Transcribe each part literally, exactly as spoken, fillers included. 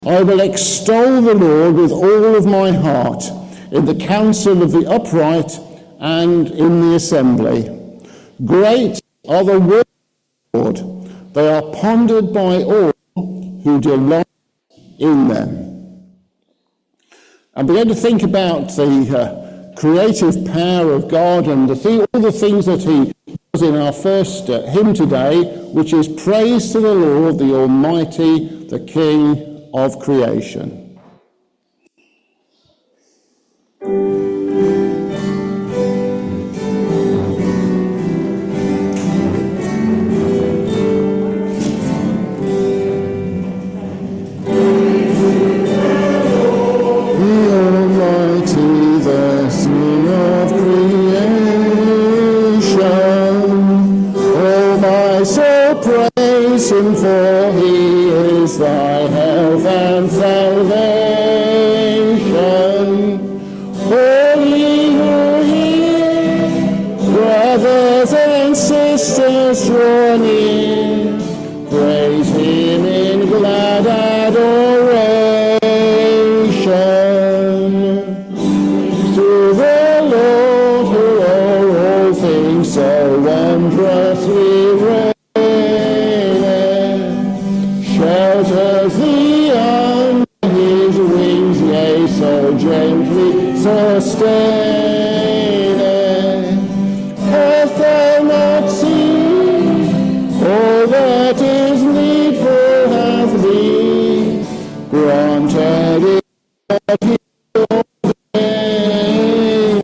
I will extol the Lord with all of my heart, in the council of the upright and in the assembly. Great are the words of the Lord. They are pondered by all who delight in them. I began to think about the uh, creative power of God and the thing, all the things that he does in our first uh, hymn today, which is praise to the Lord, the Almighty, the King of creation. Him, for he is thy health and salvation. Holy who hear, brothers and sisters draw near, praise him in glad adoration. To the Lord who o'er all things so wondrously reigns, shelters thee under his wings, yea, so gently sustaining. Hast thou not seen all that is needful hath been granted in what he ordained?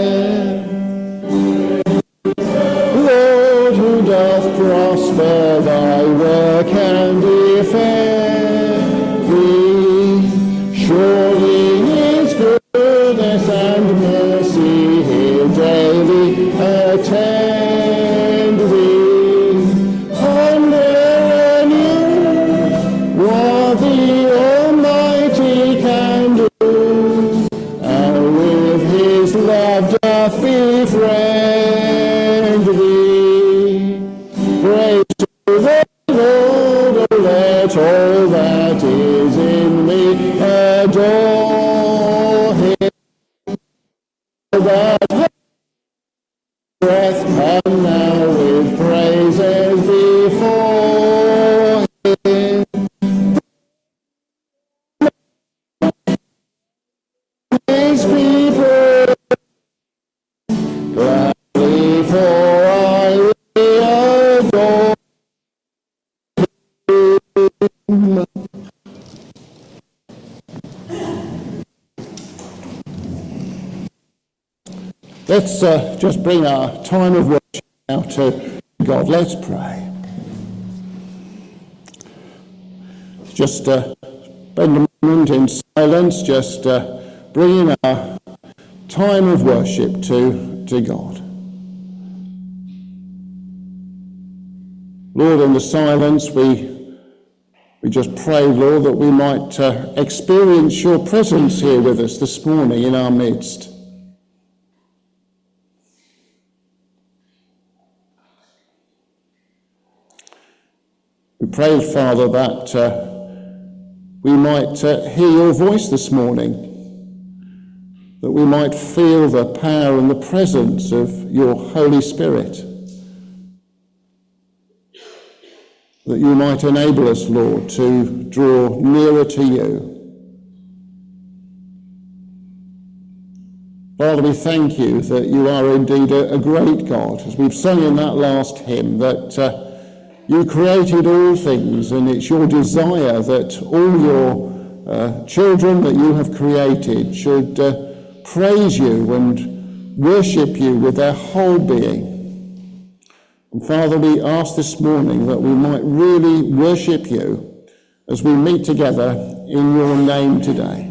Lord, who doth prosper thy work and defend thee, surely his goodness and mercy he'll daily attend thee. Ponder anew what the Almighty can do, and with his love doth befriend thee. Praise to the Lord, oh, let all that is in me adore him. That breath come now with praises before him. His people gladly, for I will adore him. Let's uh, just bring our time of worship now to God. Let's pray. Just uh, spend a moment in silence, just uh, bringing our time of worship to, to God. Lord, in the silence, we, we just pray, Lord, that we might uh, experience your presence here with us this morning in our midst. We pray, Father, that uh, we might uh, hear your voice this morning, that we might feel the power and the presence of your Holy Spirit, that you might enable us, Lord, to draw nearer to you. Father, we thank you that you are indeed a, a great God, as we've sung in that last hymn, that uh, you created all things, and it's your desire that all your uh, children that you have created should uh, praise you and worship you with their whole being. And Father, we ask this morning that we might really worship you as we meet together in your name today.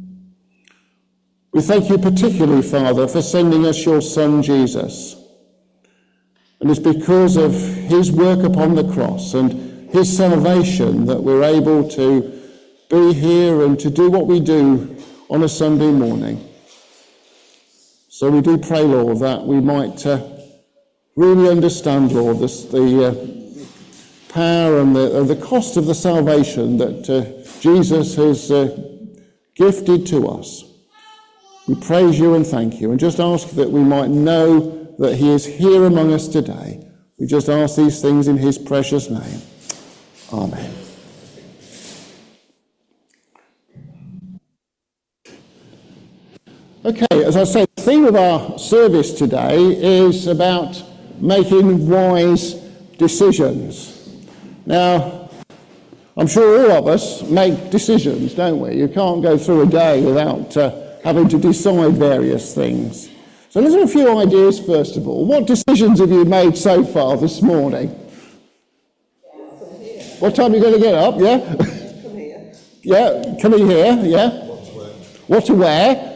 We thank you particularly, Father, for sending us your Son, Jesus. And it's because of his work upon the cross and his salvation that we're able to be here and to do what we do on a Sunday morning. So we do pray, Lord, that we might uh, really understand, Lord, this, the uh, power and the, uh, the cost of the salvation that uh, Jesus has uh, gifted to us. We praise you and thank you, and just ask that we might know that he is here among us today. We just ask these things in his precious name. Amen. Okay, as I said, the theme of our service today is about making wise decisions. Now, I'm sure all of us make decisions, don't we? You can't go through a day without uh, having to decide various things. So let's have a few ideas first of all. What decisions have you made so far this morning? What time are you going to get up, yeah? Come here. Yeah, coming here, yeah? What to wear. What to wear?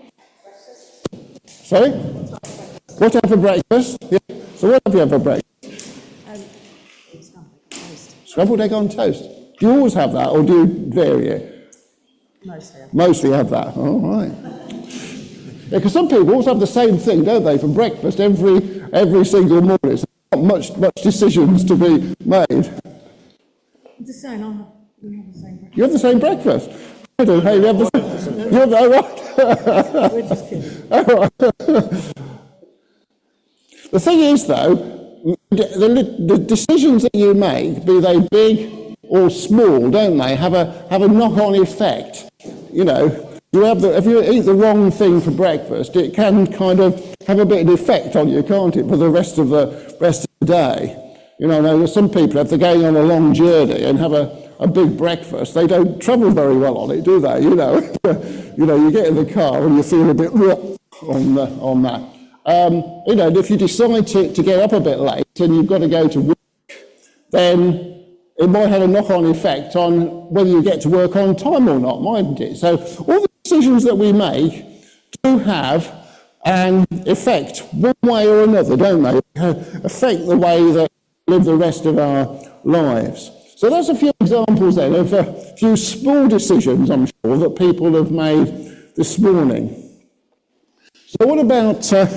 Sorry? What to have for breakfast? Yeah. So what have you had for breakfast? Um, scrambled egg on toast. Scrambled egg on toast. Do you always have that, or do you vary it? Mostly. Mostly have that. All right. Yeah, because some people always have the same thing, don't they, for breakfast every every single morning. So not much much decisions to be made. The same. I have, we have the same breakfast. You have the same breakfast. I don't know. You have the same. You have oh, right. We're just kidding. Oh, right. The thing is, though, the, the decisions that you make, be they big or small, don't they, have a have a knock-on effect. You know, you have the, if you eat the wrong thing for breakfast, it can kind of have a bit of effect on you, can't it, for the rest of the rest of the day. You know, I know some people, if they're going on a long journey and have a, a big breakfast, they don't travel very well on it, do they? You know, you know, you get in the car and you feel a bit on the, on that. Um, you know, if you decide to, to get up a bit late and you've got to go to work, then it might have a knock-on effect on whether you get to work on time or not, mightn't it? So all the decisions that we make do have an effect one way or another, don't they? Affect the way that we live the rest of our lives. So that's a few examples then of a few small decisions, I'm sure, that people have made this morning. So what about... Uh,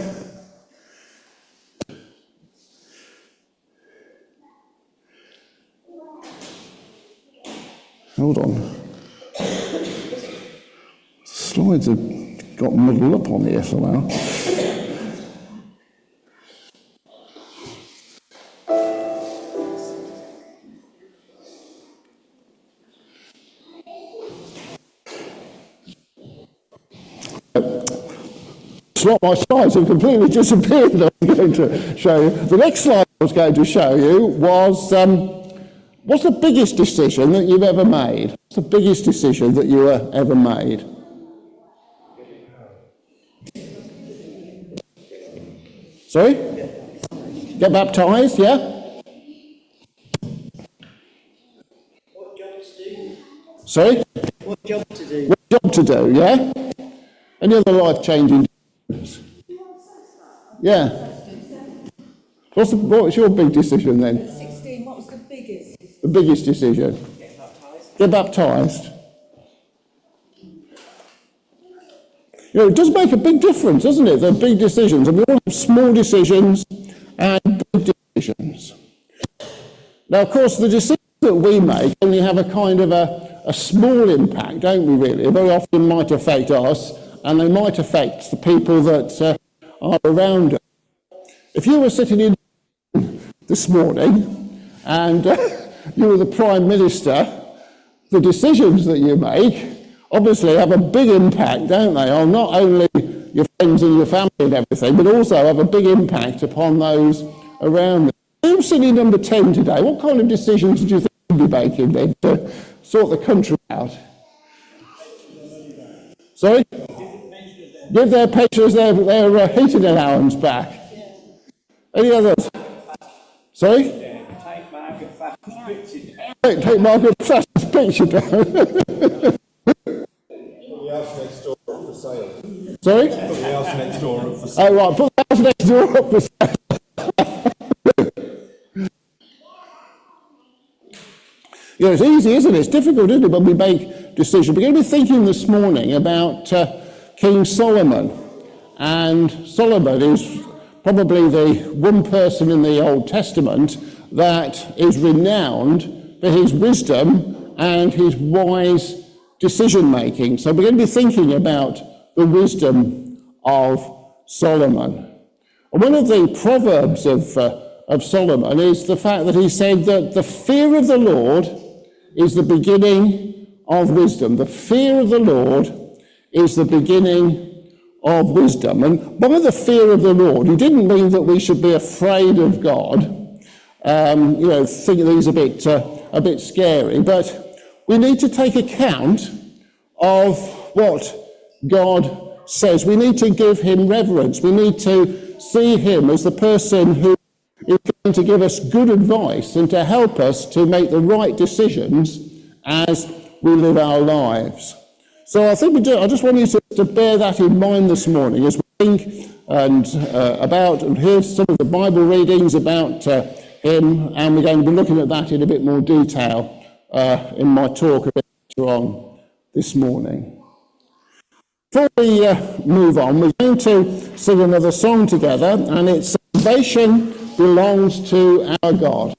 Hold on. The slides have got muddled up on here somehow. My slides have completely disappeared. I was going to show you. The next slide I was going to show you was... Um, What's the biggest decision that you've ever made? What's the biggest decision that you uh, ever made? Sorry? Get baptised, yeah? What job to do? Sorry? What job to do? What job to do, yeah? Any other life-changing decisions? Yeah. What's, the, what's your big decision then? sixteen, what was the biggest? The biggest decision? Get baptised. Get baptised. You know, it does make a big difference, doesn't it? The big decisions. And we all have small decisions and big decisions. Now, of course, the decisions that we make only have a kind of a, a small impact, don't we, really? They very often might affect us, and they might affect the people that uh, are around us. If you were sitting in this morning and uh, you were the Prime Minister, the decisions that you make obviously have a big impact, don't they, on not only your friends and your family and everything, but also have a big impact upon those around them. Who's sitting number ten today? What kind of decisions do you think you'll be making then to sort the country out? Sorry? Give their pensioners their, their uh, heating allowance back. Any others? Sorry? Take Margaret Thatcher's picture down. Take, take Margaret Thatcher's picture down. Put the house next door up for sale. Sorry? Put the house next door up for sale. Oh, right, put the house next door up for sale. You know, it's easy, isn't it? It's difficult, isn't it, when we make decisions. We're going to be thinking this morning about uh, King Solomon. And Solomon is probably the one person in the Old Testament that is renowned for his wisdom and his wise decision making. So we're going to be thinking about the wisdom of Solomon. And one of the proverbs of, uh, of Solomon is the fact that he said that the fear of the Lord is the beginning of wisdom. The fear of the Lord is the beginning of wisdom. And by the fear of the Lord, he didn't mean that we should be afraid of God, um, you know, think that he's a bit, uh, a bit scary, but we need to take account of what God says. We need to give him reverence. We need to see him as the person who is going to give us good advice and to help us to make the right decisions as we live our lives. So I think we do. I just want you to, to bear that in mind this morning as we think and uh, about and hear some of the Bible readings about uh, him, and we're going to be looking at that in a bit more detail uh, in my talk a bit later on this morning. Before we uh, move on, we're going to sing another song together, and it's Salvation Belongs to Our God.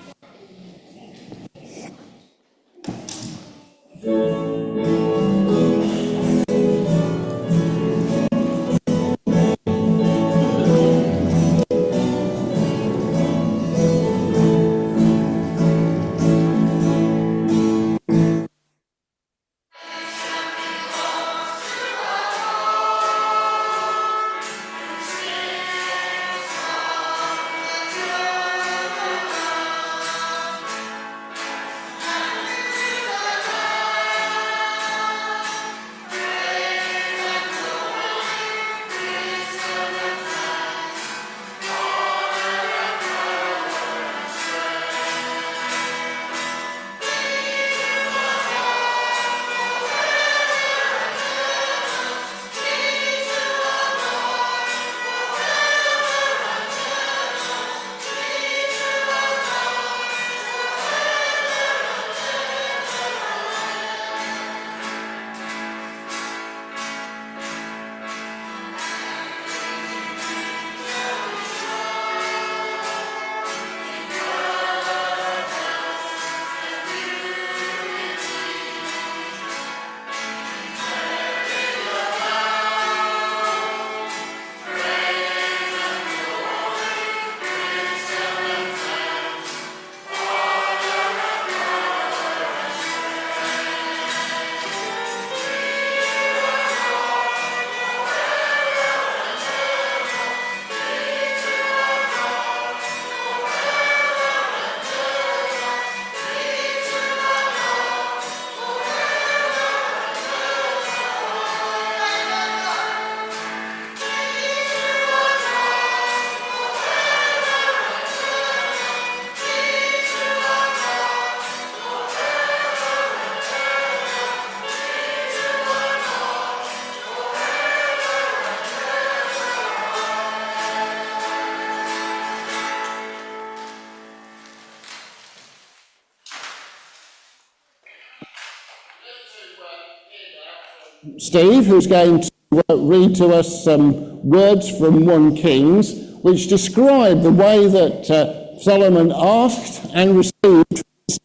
Steve, who's going to uh, read to us some words from First Kings, which describe the way that uh, Solomon asked and received.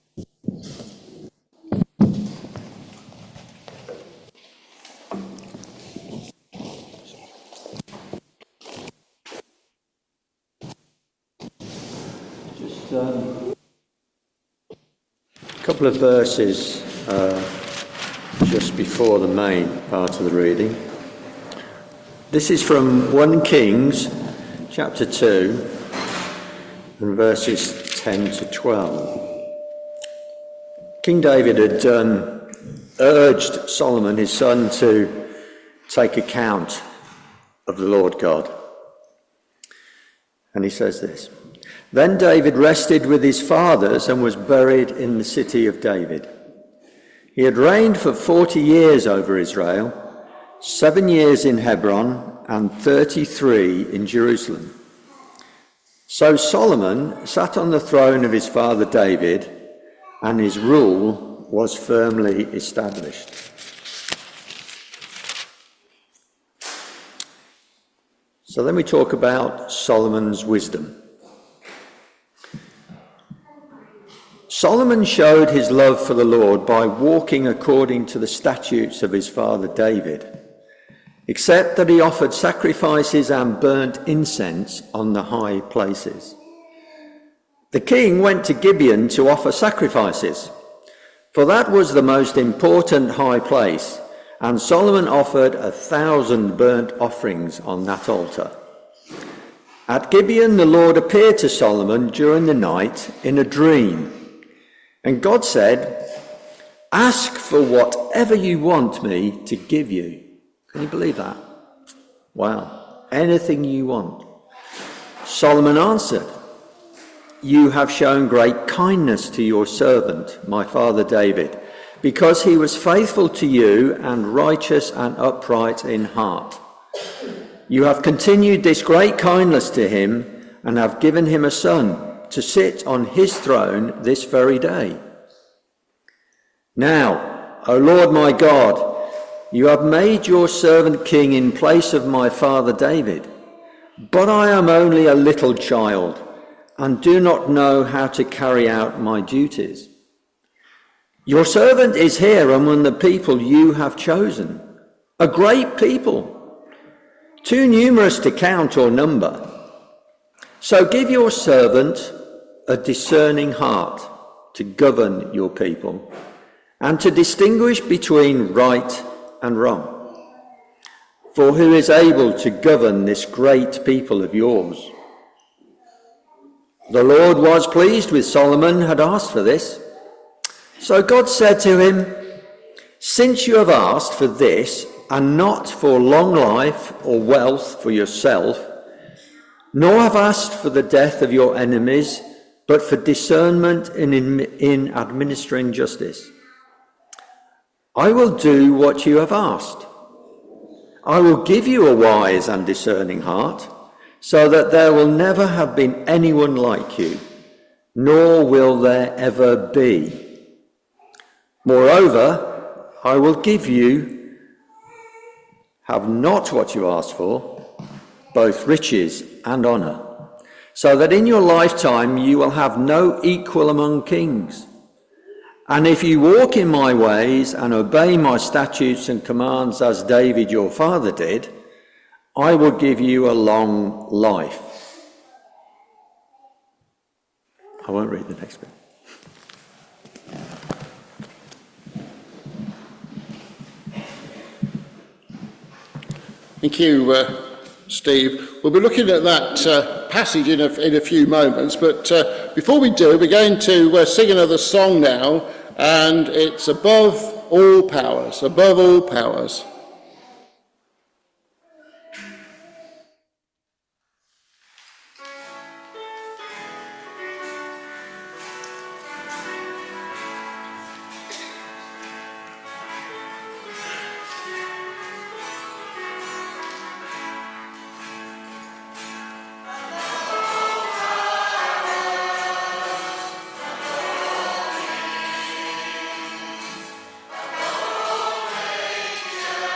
Just um, a couple of verses uh, just before the main part of the reading. This is from First Kings chapter two and verses ten to twelve. King David had um, urged Solomon, his son, to take account of the Lord God. And he says this: Then David rested with his fathers and was buried in the city of David. He had reigned for forty years over Israel, seven years in Hebron and thirty-three in Jerusalem. So Solomon sat on the throne of his father David, and his rule was firmly established. So then we talk about Solomon's wisdom. Solomon showed his love for the Lord by walking according to the statutes of his father David, except that he offered sacrifices and burnt incense on the high places. The king went to Gibeon to offer sacrifices, for that was the most important high place, and Solomon offered a thousand burnt offerings on that altar. At Gibeon, the Lord appeared to Solomon during the night in a dream, and God said, "Ask for whatever you want me to give you." Can you believe that? Wow. Anything you want. Solomon answered, "You have shown great kindness to your servant, my father David, because he was faithful to you and righteous and upright in heart. You have continued this great kindness to him and have given him a son to sit on his throne this very day. Now, O Lord my God, you have made your servant king in place of my father David, but I am only a little child and do not know how to carry out my duties. Your servant is here among the people you have chosen, a great people, too numerous to count or number. So give your servant a discerning heart to govern your people and to distinguish between right and wrong. For who is able to govern this great people of yours?" The Lord was pleased with Solomon, had asked for this. So God said to him, "Since you have asked for this, and not for long life or wealth for yourself, nor have asked for the death of your enemies, but for discernment in, in, in administering justice, I will do what you have asked. I will give you a wise and discerning heart, so that there will never have been anyone like you, nor will there ever be. Moreover, I will give you, have not what you asked for, both riches and honour, so that in your lifetime you will have no equal among kings. And if you walk in my ways and obey my statutes and commands as David your father did, I will give you a long life." I won't read the next bit. Thank you, uh, Steve. We'll be looking at that uh, passage in a, in a few moments, but uh, before we do, we're going to uh, sing another song now, and it's Above All Powers, Above All Powers. Thank you.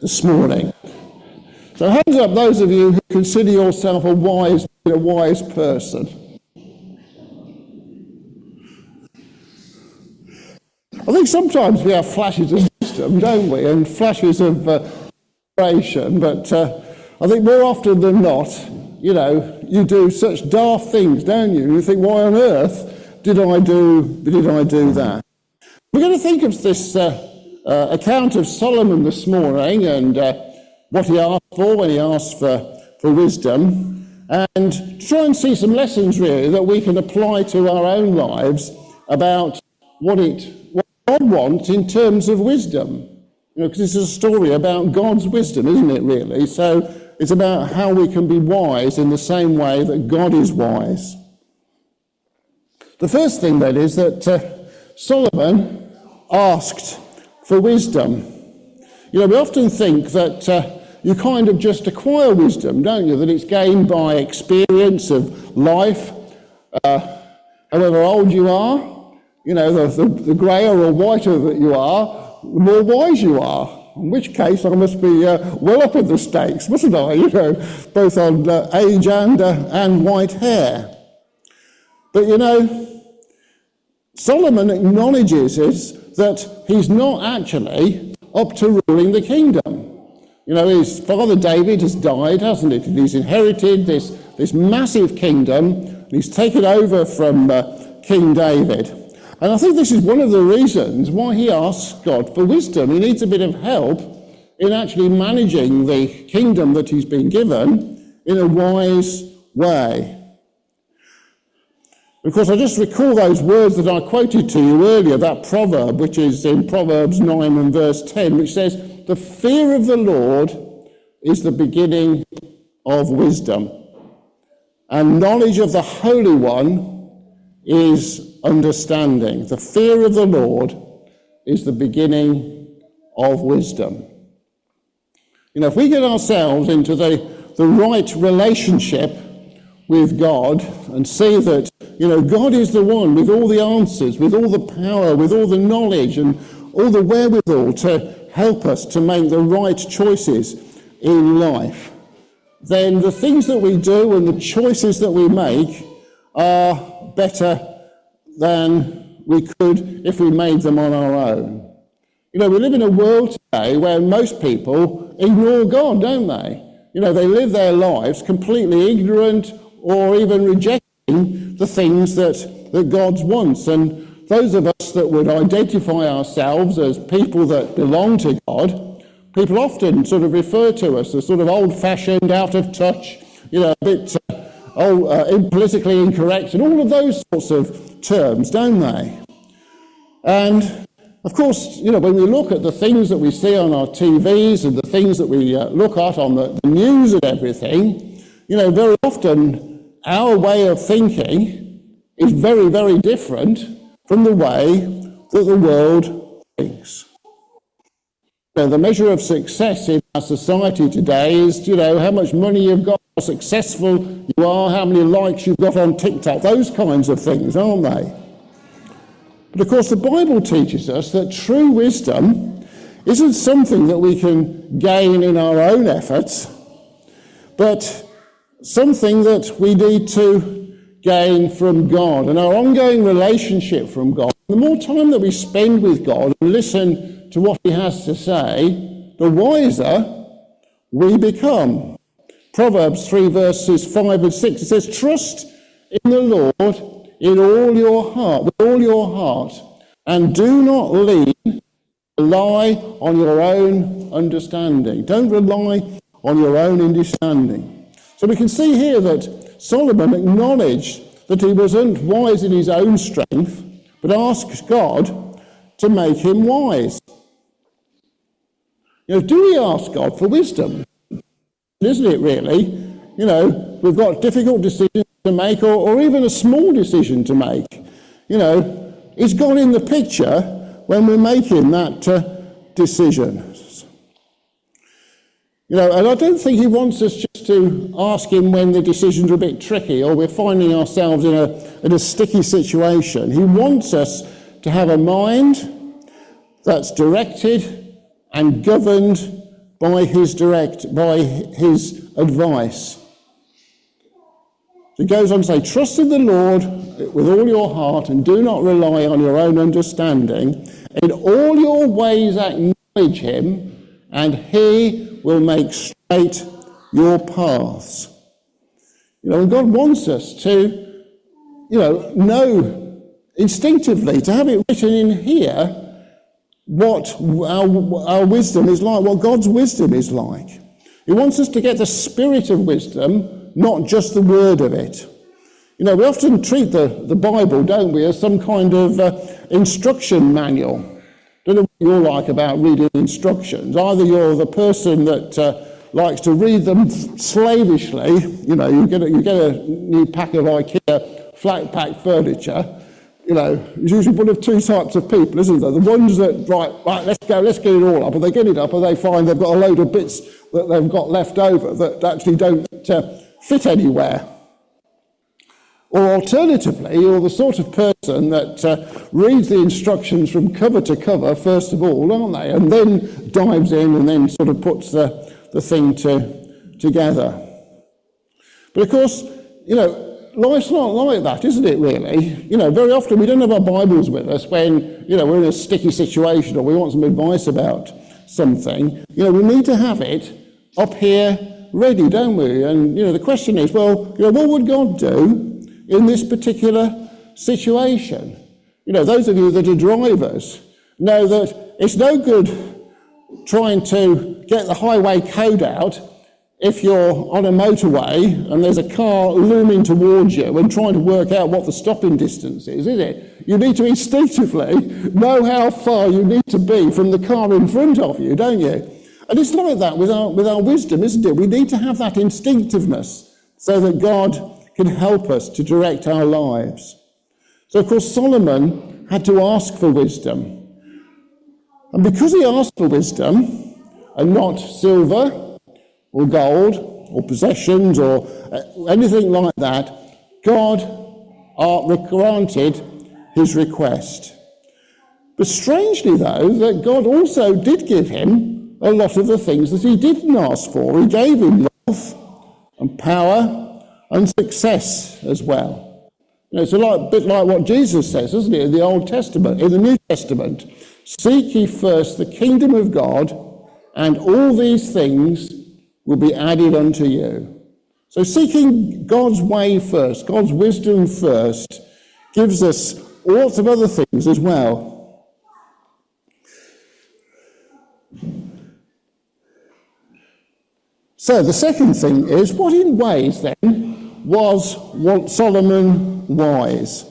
this morning. So hands up those of you who consider yourself a wise, a wise person. I think sometimes we have flashes of wisdom, don't we, and flashes of uh, inspiration, but uh, I think more often than not, you know, you do such daft things, don't you? You think, why on earth did I do, did I do that? We're going to think of this uh, uh, account of Solomon this morning and uh, what he asked for when he asked for, for wisdom, and try and see some lessons really that we can apply to our own lives about what it what God wants in terms of wisdom. You know, because it's a story about God's wisdom, isn't it, really? So it's about how we can be wise in the same way that God is wise. The first thing, then, is that uh, Solomon asked for wisdom. You know, we often think that uh, you kind of just acquire wisdom, don't you? That it's gained by experience of life, uh, however old you are. You know, the, the, the greyer or whiter that you are, the more wise you are. In which case, I must be uh, well up in the stakes, mustn't I? You know, both on uh, age and uh, and white hair. But you know, Solomon acknowledges is that he's not actually up to ruling the kingdom. You know, his father David has died, hasn't it? And he's inherited this this massive kingdom. And he's taken over from uh, King David. And I think this is one of the reasons why he asks God for wisdom. He needs a bit of help in actually managing the kingdom that he's been given in a wise way. Of course, I just recall those words that I quoted to you earlier, that proverb, which is in Proverbs nine and verse ten, which says, "The fear of the Lord is the beginning of wisdom, and knowledge of the Holy One is understanding." The fear of the Lord is the beginning of wisdom. You know, if we get ourselves into the, the right relationship with God and see that, you know, God is the one with all the answers, with all the power, with all the knowledge and all the wherewithal to help us to make the right choices in life, then the things that we do and the choices that we make are better than we could if we made them on our own. You know, we live in a world today where most people ignore God, don't they? You know, they live their lives completely ignorant or even rejecting the things that, that God wants. And those of us that would identify ourselves as people that belong to God, people often sort of refer to us as sort of old-fashioned, out of touch, you know, a bit uh, old, uh, politically incorrect, and all of those sorts of terms, don't they? And of course, you know, when we look at the things that we see on our T Vs and the things that we uh, look at on the, the news and everything, you know, very often our way of thinking is very, very different from the way that the world thinks. You know, the measure of success in our society today is, you know, how much money you've got, how successful you are, how many likes you've got on TikTok, those kinds of things, aren't they? But of course the Bible teaches us that true wisdom isn't something that we can gain in our own efforts, but something that we need to gain from God and our ongoing relationship from God. The more time that we spend with God and listen to what he has to say, the wiser we become. Proverbs three verses five and six, it says, "Trust in the Lord in all your heart, with all your heart, and do not lean, rely on your own understanding." Don't rely on your own understanding. So we can see here that Solomon acknowledged that he wasn't wise in his own strength, but asked God to make him wise. You know, do we ask God for wisdom? Isn't it really? You know, we've got difficult decisions to make, or, or even a small decision to make. You know, is God in the picture when we're making that uh, decision? You know, and I don't think he wants us just to ask him when the decisions are a bit tricky or we're finding ourselves in a, in a sticky situation. He wants us to have a mind that's directed and governed by his direct, by his advice. It goes on to say, trust in the Lord with all your heart and do not rely on your own understanding. In all your ways acknowledge him, and he will make straight your paths. You know, and God wants us to, you know, know instinctively, to have it written in here, what our, our wisdom is like, what God's wisdom is like. He wants us to get the spirit of wisdom, not just the word of it. You know, we often treat the, the Bible, don't we, as some kind of uh, instruction manual. Don't know what you're like about reading instructions. Either you're the person that uh, likes to read them slavishly, you know, you get a, you get a new pack of IKEA flat pack furniture. You know, there's usually one of two types of people, isn't there? The ones that, right, right, let's go, let's get it all up, and they get it up and they find they've got a load of bits that they've got left over that actually don't uh, fit anywhere. Or alternatively, you're the sort of person that uh, reads the instructions from cover to cover, first of all, aren't they? And then dives in and then sort of puts the, the thing to, together. But of course, you know, life's not like that, isn't it, really? You know, very often we don't have our Bibles with us when, you know, we're in a sticky situation or we want some advice about something. You know, we need to have it up here ready, don't we? And, you know, the question is, well, you know, what would God do in this particular situation? You know, those of you that are drivers know that it's no good trying to get the highway code out if you're on a motorway and there's a car looming towards you and trying to work out what the stopping distance is, is it? You need to instinctively know how far you need to be from the car in front of you, don't you? And it's like that with our, with our wisdom, isn't it? We need to have that instinctiveness so that God can help us to direct our lives. So, of course, Solomon had to ask for wisdom. And because he asked for wisdom and not silver or gold, or possessions, or anything like that, God granted his request. But strangely, though, that God also did give him a lot of the things that he didn't ask for. He gave him wealth and power and success as well. You know, it's a lot, bit like what Jesus says, isn't it, in the Old Testament, in the New Testament. Seek ye first the kingdom of God, and all these things will be added unto you. So seeking God's way first, God's wisdom first, gives us lots of other things as well. So the second thing is, what in ways then was Solomon wise?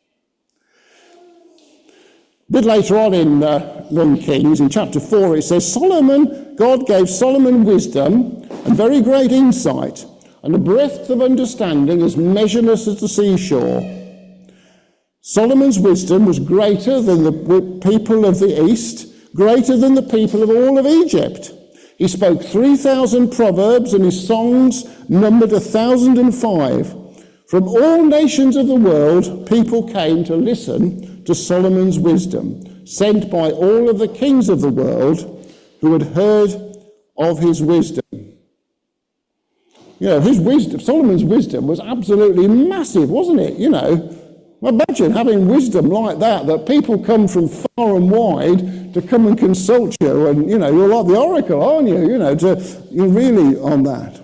A bit later on in uh, First Kings, in chapter four, it says, Solomon, God gave Solomon wisdom and very great insight, and a breadth of understanding as measureless as the seashore. Solomon's wisdom was greater than the people of the east, greater than the people of all of Egypt. He spoke three thousand proverbs, and his songs numbered a thousand and five. From all nations of the world, people came to listen to Solomon's wisdom, sent by all of the kings of the world who had heard of his wisdom. You know, his wisdom, Solomon's wisdom was absolutely massive, wasn't it? You know, imagine having wisdom like that, that people come from far and wide to come and consult you, and, you know, you're like the oracle, aren't you? You know, to, you're really on that.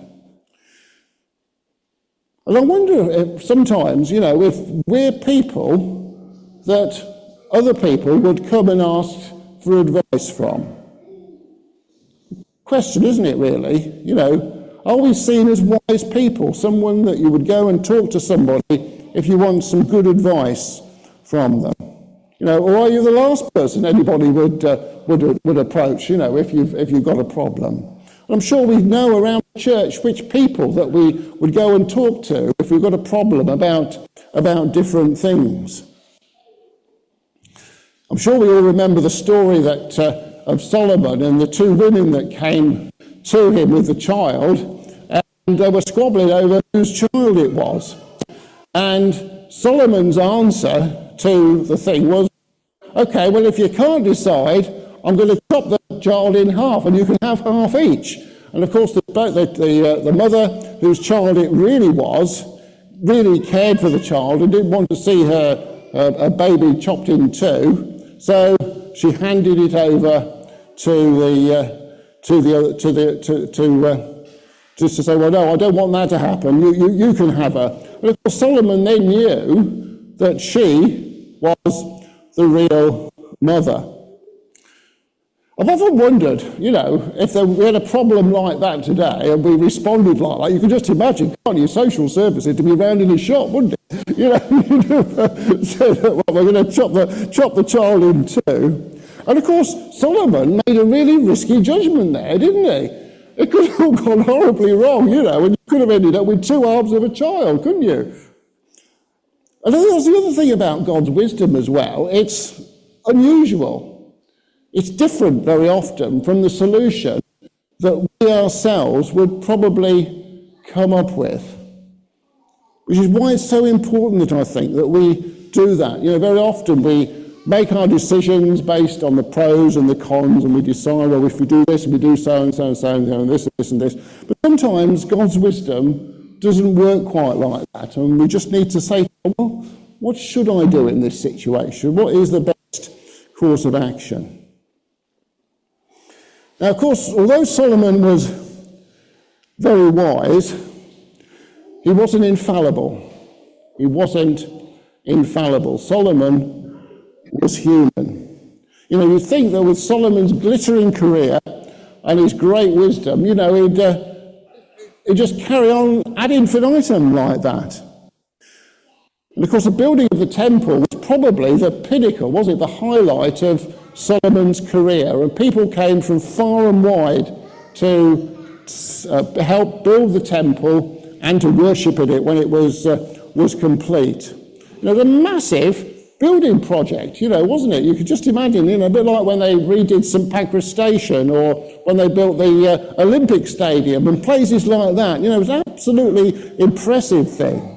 And I wonder if sometimes, you know, if we're people that other people would come and ask for advice from. Question, isn't it, really? You know, are we seen as wise people? Someone that you would go and talk to somebody if you want some good advice from them? You know, or are you the last person anybody would uh, would would approach? You know, if you've if you've got a problem. And I'm sure we know around the church which people that we would go and talk to if we've got a problem about about different things. I'm sure we all remember the story that uh, of Solomon and the two women that came to him with the child, and they were squabbling over whose child it was. And Solomon's answer to the thing was, okay, well, if you can't decide, I'm going to chop the child in half, and you can have half each. And of course, the, the, the, uh, the mother, whose child it really was, really cared for the child and didn't want to see her uh, a baby chopped in two, so she handed it over to the uh, to the to the to to, uh, just to say, well, no, I don't want that to happen. You you you can have her. And of course, Solomon then knew that she was the real mother. I've often wondered, you know, if there, we had a problem like that today and we responded like that, you can just imagine, can't you, social services to be round in a shop, wouldn't it? You know, so that, well, we're going to chop the, chop the child in two. And of course, Solomon made a really risky judgment there, didn't he? It could have all gone horribly wrong, you know, and you could have ended up with two halves of a child, couldn't you? And I think that's the other thing about God's wisdom as well. It's unusual. It's different very often from the solution that we ourselves would probably come up with. Which is why it's so important that I think that we do that. You know, very often we make our decisions based on the pros and the cons, and we decide, well, if we do this and we do so and so and so and, so and this and this and this. But sometimes God's wisdom doesn't work quite like that, and we just need to say, well, what should I do in this situation? What is the best course of action? Now, of course, although Solomon was very wise, he wasn't infallible. He wasn't infallible. Solomon was human. You know, you'd think that with Solomon's glittering career and his great wisdom, you know, he'd, uh, he'd just carry on ad infinitum like that. And of course, the building of the temple was probably the pinnacle, was it? The highlight of Solomon's career, and people came from far and wide to uh, help build the temple and to worship in it when it was uh, was complete. You know, the massive building project, you know, wasn't it? You could just imagine, you know, a bit like when they redid St Pancras Station or when they built the uh, Olympic Stadium and places like that. You know, it was an absolutely impressive thing.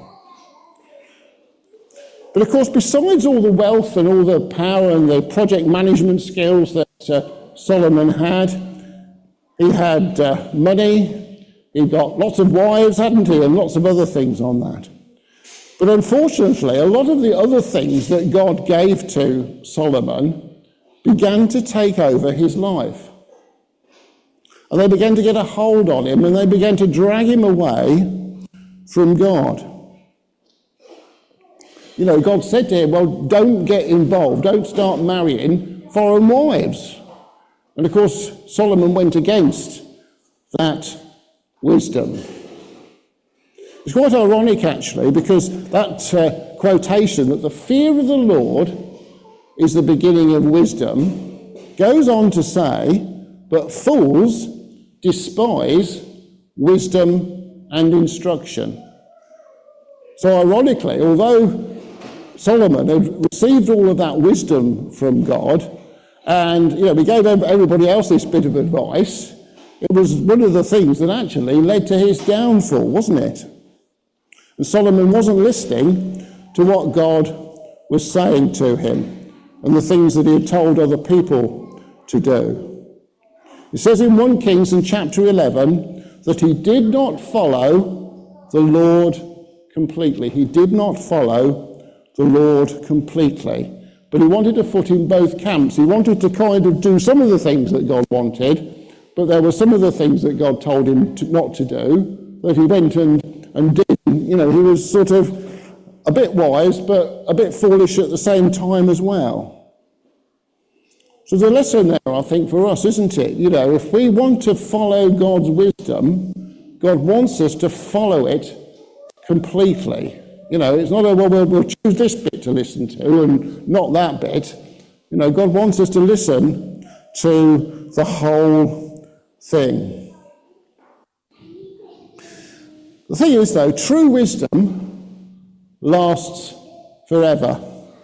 But of course, besides all the wealth and all the power and the project management skills that uh, Solomon had, he had uh, money, he got lots of wives, hadn't he, and lots of other things on that. But unfortunately, a lot of the other things that God gave to Solomon began to take over his life. And they began to get a hold on him, and they began to drag him away from God. You know, God said to him, well, don't get involved, don't start marrying foreign wives. And of course, Solomon went against that wisdom. It's quite ironic, actually, because that uh, quotation that the fear of the Lord is the beginning of wisdom goes on to say, but fools despise wisdom and instruction. So ironically, although Solomon had received all of that wisdom from God, and you know, he gave everybody else this bit of advice, it was one of the things that actually led to his downfall, wasn't it? And Solomon wasn't listening to what God was saying to him and the things that he had told other people to do. It says in First Kings in chapter eleven that he did not follow the Lord completely. He did not follow the Lord completely. But he wanted a foot in both camps. He wanted to kind of do some of the things that God wanted, but there were some of the things that God told him to, not to do, that he went and, and did. You know, he was sort of a bit wise, but a bit foolish at the same time as well. So the lesson there, I think, for us, isn't it? You know, if we want to follow God's wisdom, God wants us to follow it completely. You know, it's not a, well, we'll, we'll choose this bit to listen to and not that bit. You know, God wants us to listen to the whole thing. The thing is, though, true wisdom lasts forever.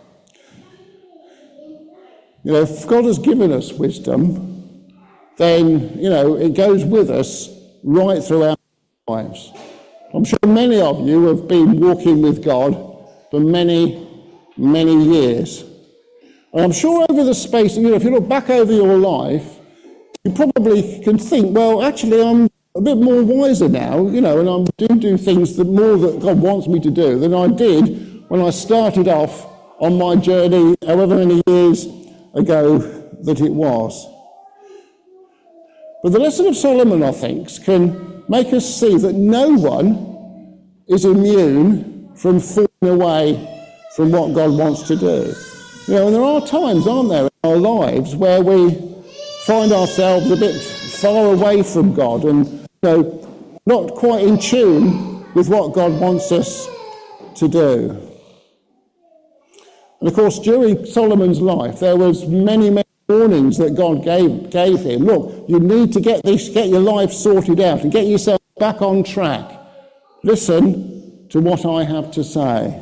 You know, if God has given us wisdom, then, you know, it goes with us right through our lives. I'm sure many of you have been walking with God for many, many years. And I'm sure over the space, you know, if you look back over your life, you probably can think, well, actually, I'm a bit more wiser now, you know, and I do do things that more that God wants me to do than I did when I started off on my journey, however many years ago that it was. But the lesson of Solomon, I think, can make us see that no one is immune from falling away from what God wants to do. You know, and there are times, aren't there, in our lives where we find ourselves a bit far away from God and, you know, not quite in tune with what God wants us to do. And of course, during Solomon's life, there was many, many warnings that God gave, gave him. Look, you need to get this, get your life sorted out and get yourself back on track. Listen to what I have to say.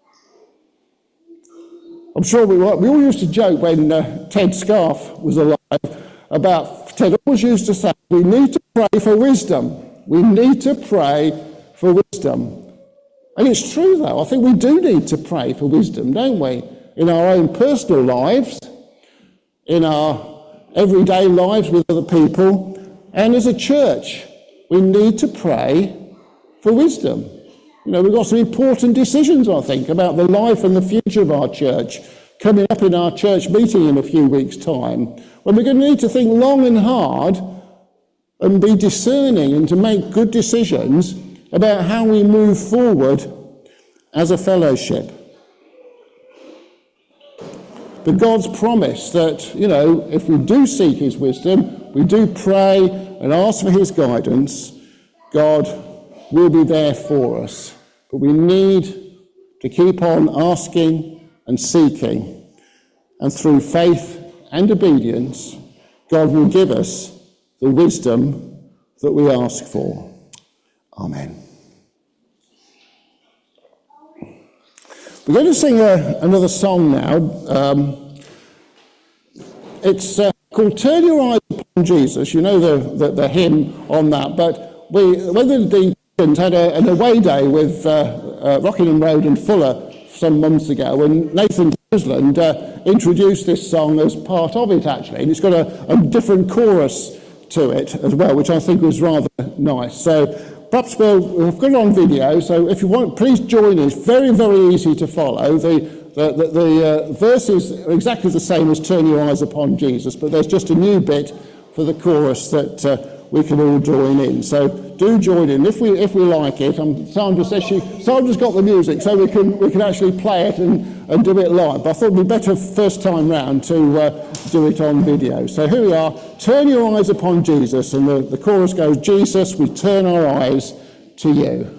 I'm sure we were, we all used to joke when uh, Ted Scarf was alive about, Ted always used to say, we need to pray for wisdom. We need to pray for wisdom. And it's true though, I think we do need to pray for wisdom, don't we? In our own personal lives, in our everyday lives with other people, and as a church, we need to pray for wisdom. You know, we've got some important decisions, I think, about the life and the future of our church coming up in our church meeting in a few weeks' time, when we're going to need to think long and hard and be discerning and to make good decisions about how we move forward as a fellowship. But God's promise that, you know, if we do seek his wisdom, we do pray and ask for his guidance, God will be there for us. But we need to keep on asking and seeking. And through faith and obedience, God will give us the wisdom that we ask for. Amen. We're going to sing a, another song now. Um, it's uh, called Turn Your Eyes Upon Jesus. You know the, the, the hymn on that. But we, when the Deacons had a, an away day with uh, uh, Rockingham Road and Fuller some months ago, and Nathan Roseland uh, introduced this song as part of it, actually. And it's got a, a different chorus to it as well, which I think was rather nice. So perhaps we'll, we've got it on video, so if you want, please join us. Very, very easy to follow. The, the, the, the uh, verses are exactly the same as Turn Your Eyes Upon Jesus, but there's just a new bit for the chorus that uh, we can all join in. So do join in if we if we like it. Um, Sandra says she Sandra's got the music, so we can we can actually play it and, and do it live. But I thought it'd be better first time round to uh, do it on video. So here we are. Turn your eyes upon Jesus, and the, the chorus goes, Jesus, we turn our eyes to you.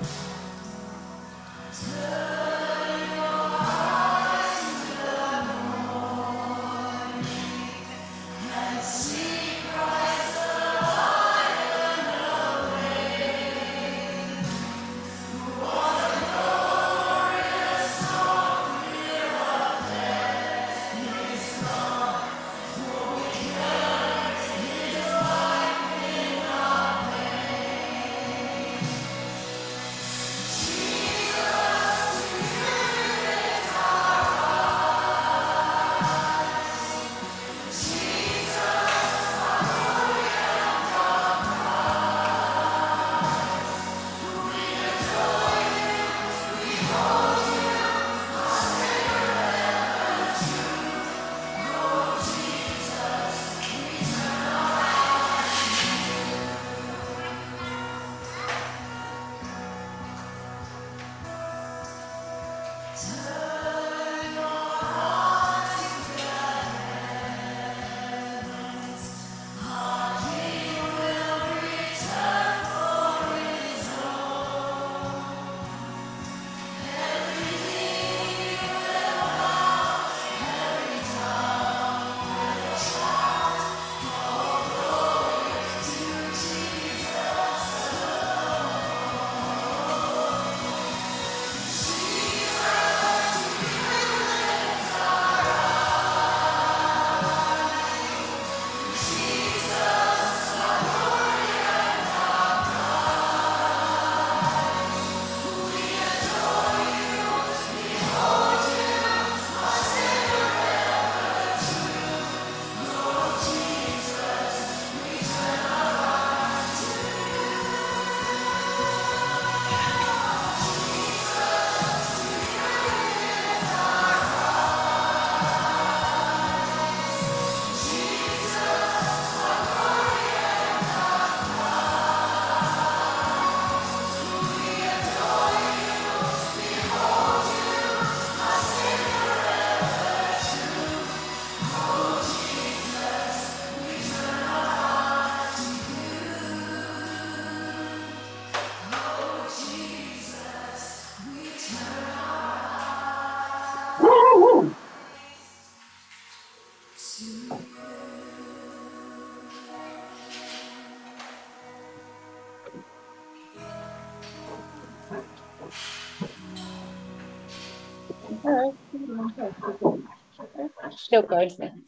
Still going.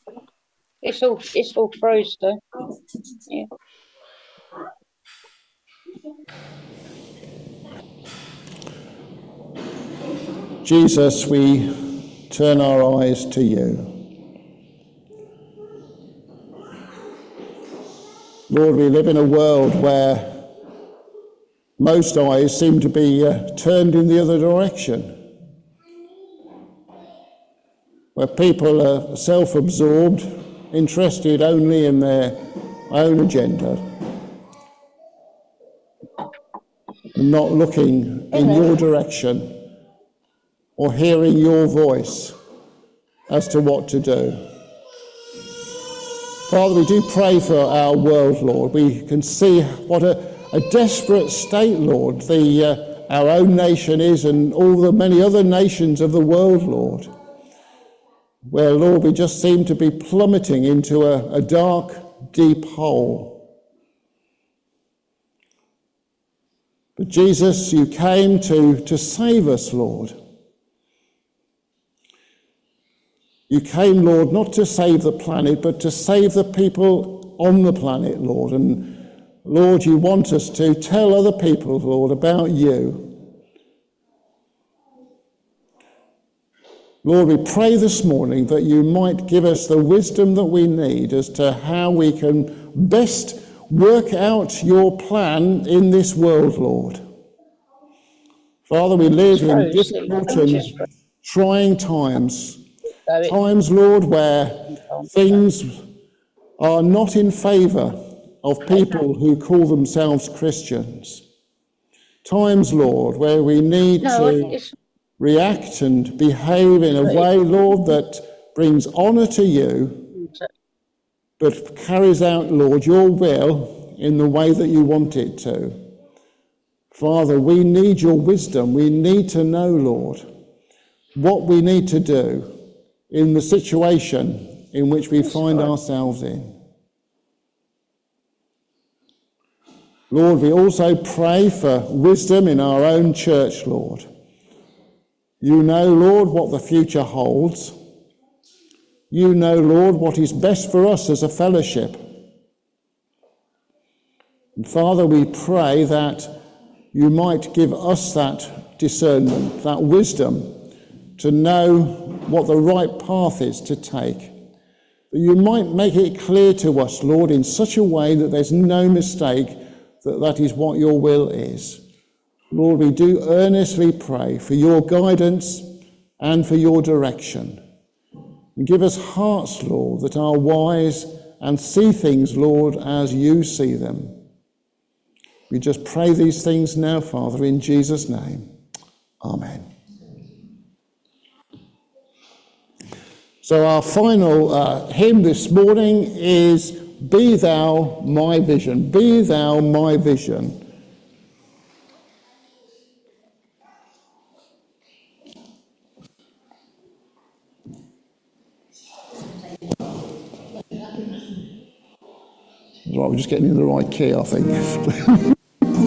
It's all it's all froze though. Yeah. Jesus, we turn our eyes to you. Lord, we live in a world where most eyes seem to be uh, turned in the other direction, where people are self-absorbed, interested only in their own agenda, and not looking in your direction or hearing your voice as to what to do. Father, we do pray for our world, Lord. We can see what a, a desperate state, Lord, the, uh, our own nation is, and all the many other nations of the world, Lord, where, Lord, we just seem to be plummeting into a, a dark, deep hole. But Jesus, you came to, to save us, Lord. You came, Lord, not to save the planet, but to save the people on the planet, Lord. And, Lord, you want us to tell other people, Lord, about you. Lord, we pray this morning that you might give us the wisdom that we need as to how we can best work out your plan in this world, Lord. Father, we live in difficult and trying times. Times, Lord, where things are not in favour of people who call themselves Christians. Times, Lord, where we need to react and behave in a way, Lord, that brings honour to you, but carries out, Lord, your will in the way that you want it to. Father, we need your wisdom. We need to know, Lord, what we need to do in the situation in which we find ourselves in. Lord, we also pray for wisdom in our own church, Lord. You know, Lord, what the future holds. You know, Lord, what is best for us as a fellowship. And Father, we pray that you might give us that discernment, that wisdom to know what the right path is to take. That you might make it clear to us, Lord, in such a way that there's no mistake that that is what your will is. Lord, we do earnestly pray for your guidance and for your direction. And give us hearts, Lord, that are wise and see things, Lord, as you see them. We just pray these things now, Father, in Jesus' name. Amen. So our final uh, hymn this morning is Be Thou My Vision. Be Thou My Vision. Right, we're just getting in the right key, I think.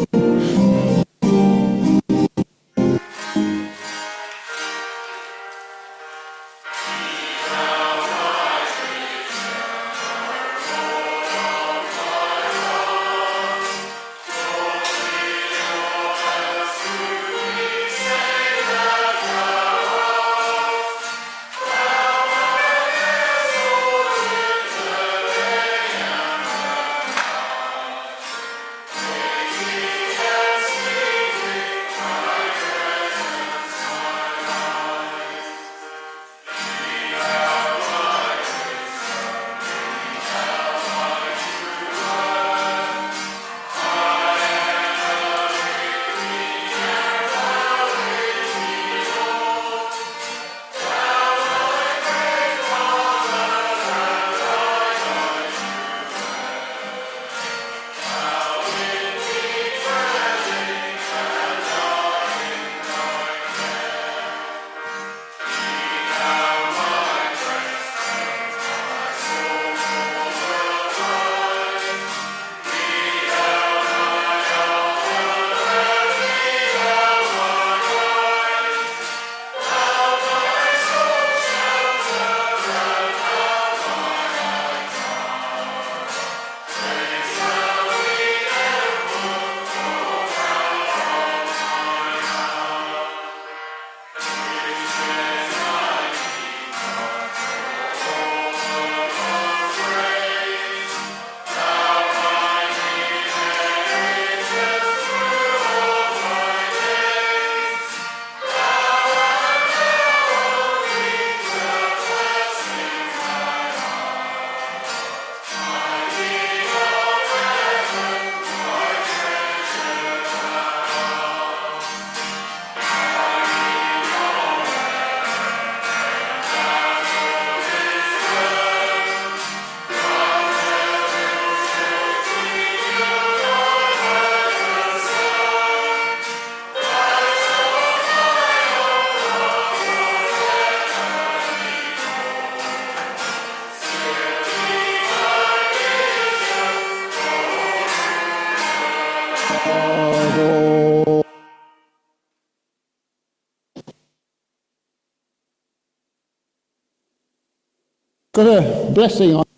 Got a blessing on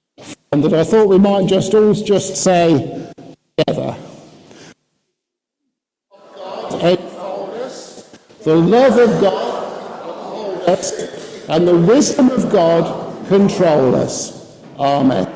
that I thought we might just all just say together. The love of God uphold us, and the wisdom of God control us. Amen.